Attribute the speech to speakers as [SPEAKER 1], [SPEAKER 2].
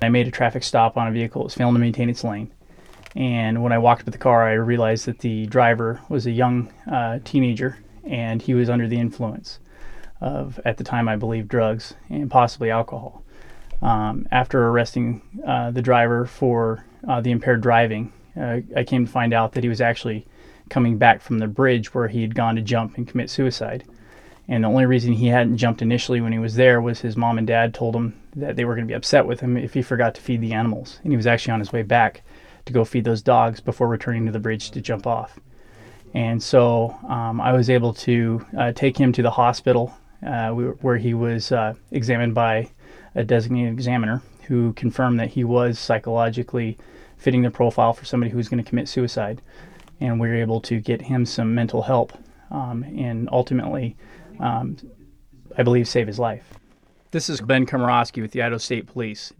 [SPEAKER 1] I made a traffic stop on a vehicle that was failing to maintain its lane. And when I walked up to the car, I realized that the driver was a young teenager, and he was under the influence of, at the time, I believe, drugs and possibly alcohol. After arresting the driver for the impaired driving, I came to find out that he was actually coming back from the bridge where he had gone to jump and commit suicide. And the only reason he hadn't jumped initially when he was there was his mom and dad told him that they were going to be upset with him if he forgot to feed the animals. And he was actually on his way back to go feed those dogs before returning to the bridge to jump off. And so I was able to take him to the hospital where he was examined by a designated examiner who confirmed that he was psychologically fitting the profile for somebody who was going to commit suicide. And we were able to get him some mental help and ultimately, I believe, save his life. This is Ben Komorowski with the Idaho State Police.